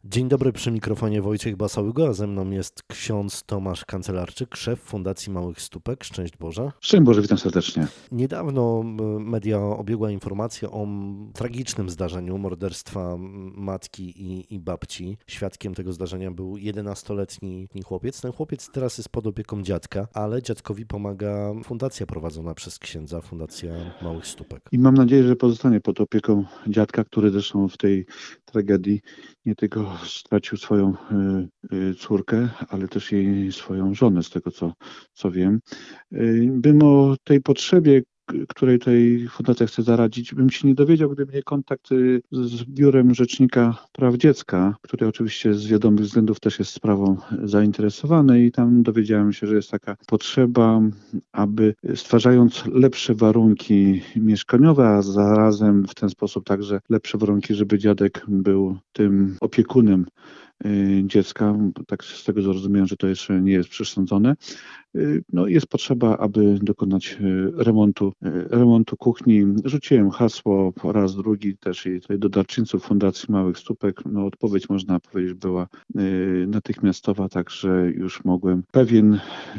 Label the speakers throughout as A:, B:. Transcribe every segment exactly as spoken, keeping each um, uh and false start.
A: Dzień dobry, przy mikrofonie Wojciech Basałygo, a ze mną jest ksiądz Tomasz Kancelarczyk, szef Fundacji Małych Stópek. Szczęść Boże.
B: Szczęść Boże, witam serdecznie.
A: Niedawno media obiegła informacja o tragicznym zdarzeniu morderstwa matki i, i babci. Świadkiem tego zdarzenia był jedenastoletni chłopiec. Ten chłopiec teraz jest pod opieką dziadka, ale dziadkowi pomaga fundacja prowadzona przez księdza, Fundacja Małych Stópek.
B: I mam nadzieję, że pozostanie pod opieką dziadka, który zresztą w tej tragedii nie tylko stracił swoją y, y, córkę, ale też i swoją żonę, z tego co, co wiem. Y, bym o tej potrzebie, której tej fundacja chce zaradzić, bym się nie dowiedział, gdyby nie kontakt z Biurem Rzecznika Praw Dziecka, który oczywiście z wiadomych względów też jest sprawą zainteresowany i tam dowiedziałem się, że jest taka potrzeba, aby stwarzając lepsze warunki mieszkaniowe, a zarazem w ten sposób także lepsze warunki, żeby dziadek był tym opiekunem dziecka, tak z tego zrozumiałem, że to jeszcze nie jest przesądzone. No, jest potrzeba, aby dokonać remontu, remontu kuchni. Rzuciłem hasło po raz drugi też i tutaj do darczyńców Fundacji Małych Stópek. No, odpowiedź można powiedzieć była natychmiastowa, także już mogłem pewien,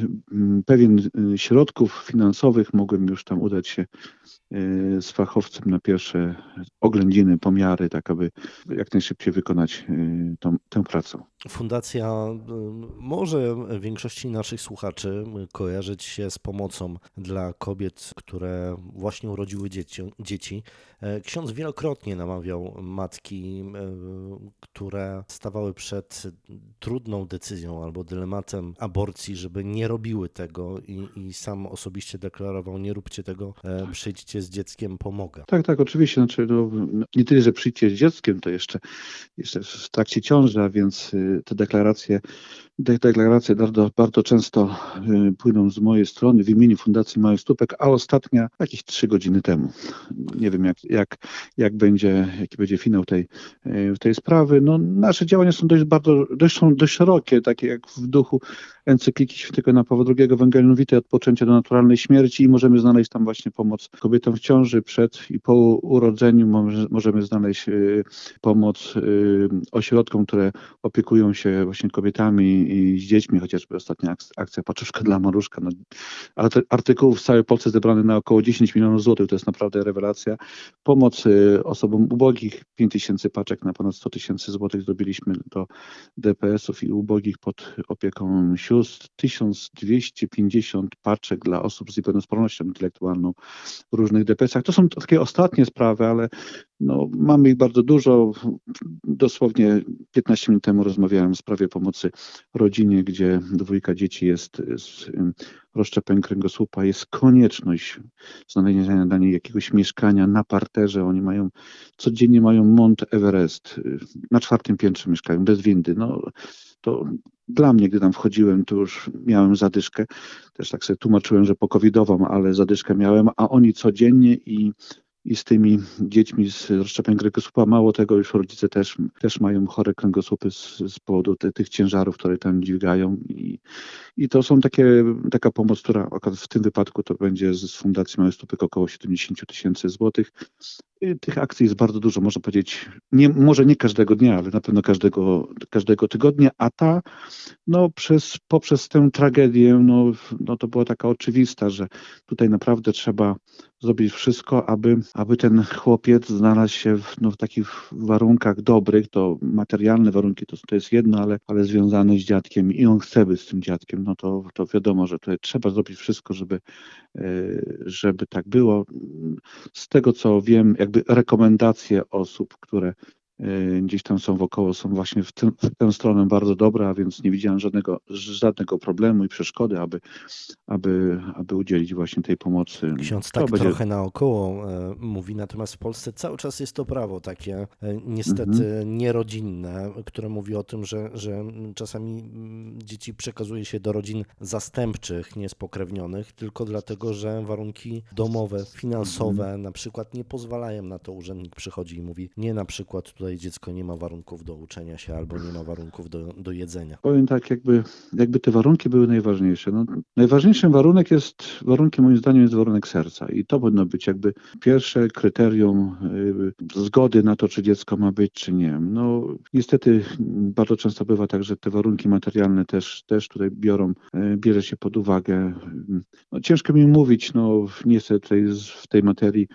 B: pewien środków finansowych mogłem już tam udać się z fachowcem na pierwsze oględziny, pomiary, tak aby jak najszybciej wykonać tą, tę pracę.
A: Fundacja może większości naszych słuchaczy kojarzyć się z pomocą dla kobiet, które właśnie urodziły dzieci. dzieci. Ksiądz wielokrotnie namawiał matki, które stawały przed trudną decyzją albo dylematem aborcji, żeby nie robiły tego i, i sam osobiście deklarował, nie róbcie tego, przyjdźcie z dzieckiem, pomogę.
B: Tak, tak, oczywiście. Znaczy, no, nie tyle, że przyjdźcie z dzieckiem, to jeszcze, jeszcze w trakcie ciąży, a więc te deklaracje Te deklaracje bardzo, bardzo często płyną z mojej strony w imieniu Fundacji Małych Stópek, a ostatnia jakieś trzy godziny temu. Nie wiem, jak, jak, jak będzie, jaki będzie finał tej, tej sprawy. No, nasze działania są dość, bardzo, dość, są dość szerokie, takie jak w duchu encykliki Świętego Jana Pawła drugiego Ewangelii Vitae od poczęcia do naturalnej śmierci i możemy znaleźć tam właśnie pomoc kobietom w ciąży, przed i po urodzeniu. Możemy znaleźć pomoc ośrodkom, które opiekują się właśnie kobietami i z dziećmi, chociażby ostatnia akcja Paczuszka dla Maruszka. No, artykułów w całej Polsce zebrane na około dziesięć milionów złotych, to jest naprawdę rewelacja. Pomoc osobom ubogich, pięć tysięcy paczek na ponad sto tysięcy złotych zrobiliśmy do D P S-ów i ubogich pod opieką sióstr. tysiąc dwieście pięćdziesiąt paczek dla osób z niepełnosprawnością intelektualną w różnych D P S-ach. To są takie ostatnie sprawy, ale no, mamy ich bardzo dużo. Dosłownie piętnaście minut temu rozmawiałem w sprawie pomocy rodzinie, gdzie dwójka dzieci jest z rozszczepem kręgosłupa. Jest konieczność znalezienia dla niej jakiegoś mieszkania na parterze. Oni mają, codziennie mają Mont Everest. Na czwartym piętrze mieszkają, bez windy. No, to dla mnie, gdy tam wchodziłem, to już miałem zadyszkę. Też tak sobie tłumaczyłem, że pokowidową, ale zadyszkę miałem, a oni codziennie i i z tymi dziećmi z rozszczepem kręgosłupa. Mało tego, już rodzice też, też mają chore kręgosłupy z, z powodu te, tych ciężarów, które tam dźwigają. I, i to są takie, taka pomoc, która w tym wypadku to będzie z Fundacji Małych Stópek około siedemdziesiąt tysięcy złotych. Tych akcji jest bardzo dużo, można powiedzieć, nie, może nie każdego dnia, ale na pewno każdego, każdego tygodnia, a ta no, przez, poprzez tę tragedię no, no, to była taka oczywista, że tutaj naprawdę trzeba zrobić wszystko, aby, aby ten chłopiec znalazł się w, no, w takich warunkach dobrych. To materialne warunki to, to jest jedno, ale, ale związane z dziadkiem i on chce być z tym dziadkiem, no to, to wiadomo, że tutaj trzeba zrobić wszystko, żeby, żeby tak było. Z tego co wiem, jakby rekomendacje osób, które gdzieś tam są wokoło, są właśnie w, tym, w tę stronę bardzo dobre, a więc nie widziałem żadnego, żadnego problemu i przeszkody, aby, aby, aby udzielić właśnie tej pomocy.
A: Ksiądz
B: To
A: tak
B: będzie...
A: trochę naokoło e, mówi, natomiast w Polsce cały czas jest to prawo takie e, niestety mhm. nierodzinne, które mówi o tym, że, że czasami dzieci przekazuje się do rodzin zastępczych, niespokrewnionych, tylko dlatego, że warunki domowe, finansowe mhm. na przykład nie pozwalają na to. Urzędnik przychodzi i mówi, nie na przykład tutaj tutaj dziecko nie ma warunków do uczenia się albo nie ma warunków do, do jedzenia.
B: Powiem tak, jakby, jakby te warunki były najważniejsze. No, najważniejszym warunek jest, warunkiem moim zdaniem jest warunek serca i to powinno być jakby pierwsze kryterium y, zgody na to, czy dziecko ma być, czy nie. No niestety bardzo często bywa tak, że te warunki materialne też, też tutaj biorą, y, bierze się pod uwagę. No, ciężko mi mówić, no nie chcę tutaj z- w tej materii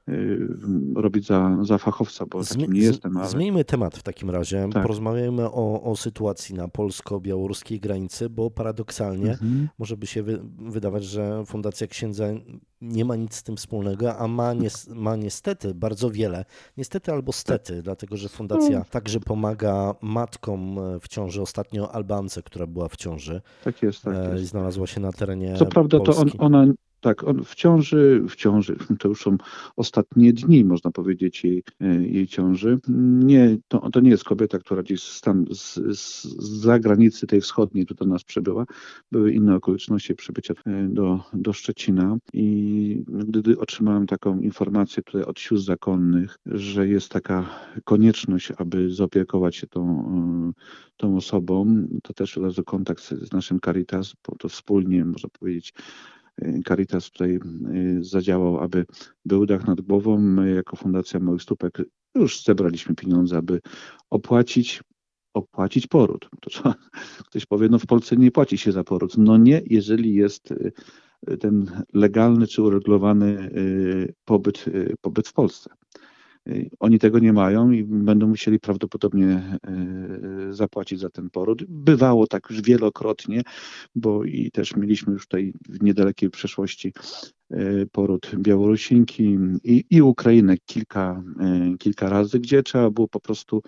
B: y, robić za, za fachowca, bo
A: Zmi-
B: takim nie
A: z-
B: jestem, ale
A: Zmieńmy temat w takim razie.
B: tak.
A: Porozmawiajmy o, o sytuacji na polsko-białoruskiej granicy, bo paradoksalnie
B: Mhm.
A: może by się wy- wydawać, że Fundacja Księdza nie ma nic z tym wspólnego, a ma, nies- ma niestety bardzo wiele. Niestety albo stety, dlatego że Fundacja także pomaga matkom w ciąży. Ostatnio Albance, która była w ciąży,
B: Tak jest, tak
A: e, i
B: jest.
A: znalazła się na terenie
B: Co prawda to on,
A: Polski.
B: ona, tak, on w ciąży, w ciąży, to już są ostatnie dni, można powiedzieć, jej, jej ciąży. Nie, to, to nie jest kobieta, która gdzieś stan, z, z, z zagranicy tej wschodniej tu do nas przybyła. Były inne okoliczności przybycia e, do, do Szczecina i gdy otrzymałem taką informację tutaj od sióstr zakonnych, że jest taka konieczność, aby zaopiekować się tą, e, tą osobą, to też od razu kontakt z, z naszym Caritas, bo to wspólnie, można powiedzieć, Caritas tutaj y, zadziałał, aby był dach nad głową. My jako Fundacja Małych Stópek już zebraliśmy pieniądze, aby opłacić, opłacić poród. To co, ktoś powie, no w Polsce nie płaci się za poród. No nie, jeżeli jest y, ten legalny czy uregulowany y, pobyt, y, pobyt w Polsce. Y, Oni tego nie mają i będą musieli prawdopodobnie y, zapłacić za ten poród. Bywało tak już wielokrotnie, bo i też mieliśmy już tutaj w niedalekiej przeszłości y, poród Białorusinki i, i Ukrainek kilka, y, kilka razy, gdzie trzeba było po prostu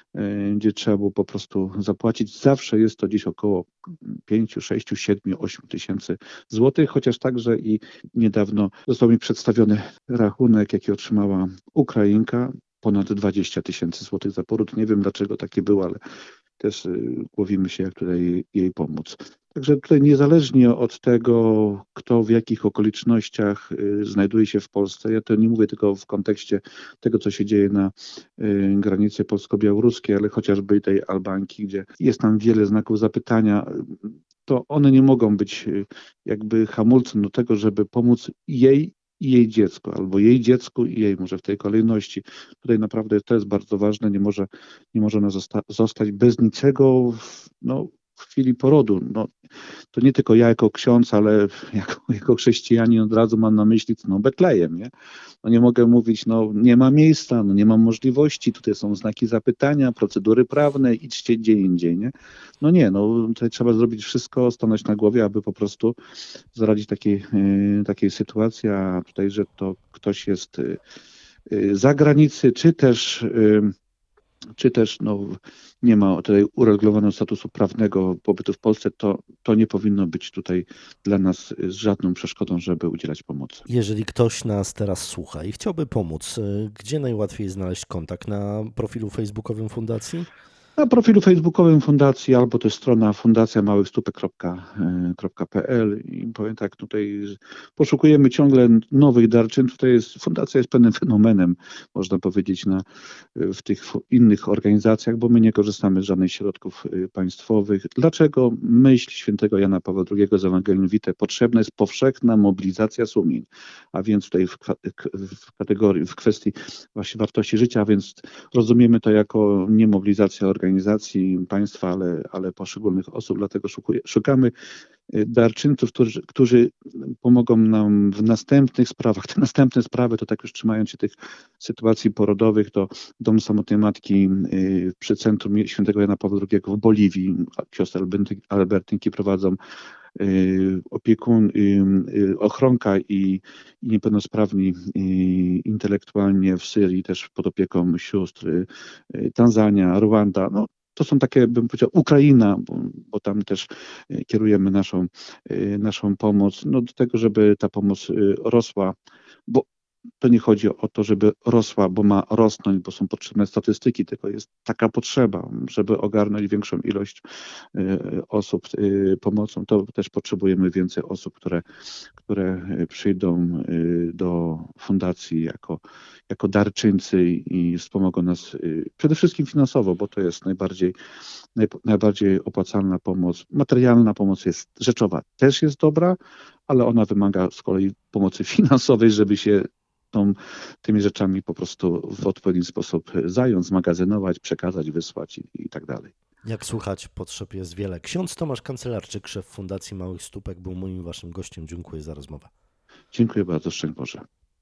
B: y, gdzie trzeba było po prostu zapłacić. Zawsze jest to gdzieś około pięć, sześć, siedem, osiem tysięcy złotych, chociaż także i niedawno został mi przedstawiony rachunek, jaki otrzymała Ukrainka, ponad dwadzieścia tysięcy złotych za poród. Nie wiem dlaczego takie było, ale też y, głowimy się, jak tutaj jej pomóc. Także tutaj niezależnie od tego, kto w jakich okolicznościach y, znajduje się w Polsce, ja to nie mówię tylko w kontekście tego, co się dzieje na y, granicy polsko-białoruskiej, ale chociażby tej Albanki, gdzie jest tam wiele znaków zapytania, y, to one nie mogą być y, jakby hamulcem do tego, żeby pomóc jej i jej dziecku, albo jej dziecku i jej, może w tej kolejności. Tutaj naprawdę to jest bardzo ważne, nie może, nie może ona zosta- zostać bez niczego w, no, w chwili porodu. No, to nie tylko ja jako ksiądz, ale jako, jako chrześcijanin od razu mam na myśli no, Betlejem, nie? No, nie mogę mówić, no nie ma miejsca, no, nie mam możliwości, tutaj są znaki zapytania, procedury prawne, idźcie gdzie indziej, nie? No nie, no tutaj trzeba zrobić wszystko, stanąć na głowie, aby po prostu zaradzić takiej, y, takiej sytuacji, a tutaj, że to ktoś jest y, y, z zagranicy, czy też y, czy też no, nie ma tutaj uregulowanego statusu prawnego pobytu w Polsce, to, to nie powinno być tutaj dla nas z żadną przeszkodą, żeby udzielać pomocy.
A: Jeżeli ktoś nas teraz słucha i chciałby pomóc, y, gdzie najłatwiej znaleźć kontakt? Na profilu facebookowym Fundacji?
B: Na profilu facebookowym Fundacji albo to jest strona fundacja małych stópek kropka p l i powiem tak, tutaj poszukujemy ciągle nowych darczyn. Tutaj jest, fundacja jest pewnym fenomenem, można powiedzieć, na, w tych innych organizacjach, bo my nie korzystamy z żadnych środków y, państwowych. Dlaczego? Myśl świętego Jana Pawła drugiego z Ewangelium Vitae, potrzebna jest powszechna mobilizacja sumień, a więc tutaj w, kwa- w kategorii, w kwestii właśnie wartości życia, a więc rozumiemy to jako nie mobilizacja organizacji, państwa, ale, ale poszczególnych osób, dlatego szukuje, szukamy y, darczyńców, którzy, którzy pomogą nam w następnych sprawach. Te następne sprawy to tak już trzymając się tych sytuacji porodowych, to Dom Samotnej Matki y, przy Centrum Świętego Jana Pawła drugiego w Boliwii, siostry Albertynki, Albertynki prowadzą y, opiekun, y, y, ochronka i, i niepełnosprawni y, intelektualnie w Syrii też pod opieką sióstr, y, y, Tanzania, Rwanda, no to są takie, bym powiedział, Ukraina, bo, bo tam też y, kierujemy naszą, y, naszą pomoc, no do tego, żeby ta pomoc y, rosła, bo to nie chodzi o to, żeby rosła, bo ma rosnąć, bo są potrzebne statystyki, tylko jest taka potrzeba, żeby ogarnąć większą ilość y, osób y, pomocą, to też potrzebujemy więcej osób, które, które przyjdą y, do fundacji jako, jako darczyńcy i wspomogą nas y, przede wszystkim finansowo, bo to jest najbardziej, naj, najbardziej opłacalna pomoc. Materialna pomoc jest rzeczowa, też jest dobra, ale ona wymaga z kolei pomocy finansowej, żeby się tą, tymi rzeczami po prostu w odpowiedni sposób zająć, zmagazynować, przekazać, wysłać i, i tak dalej.
A: Jak słuchać, potrzeb jest wiele. Ksiądz Tomasz Kancelarczyk, szef Fundacji Małych Stópek, był moim waszym gościem. Dziękuję za rozmowę.
B: Dziękuję bardzo, szczęść Boże.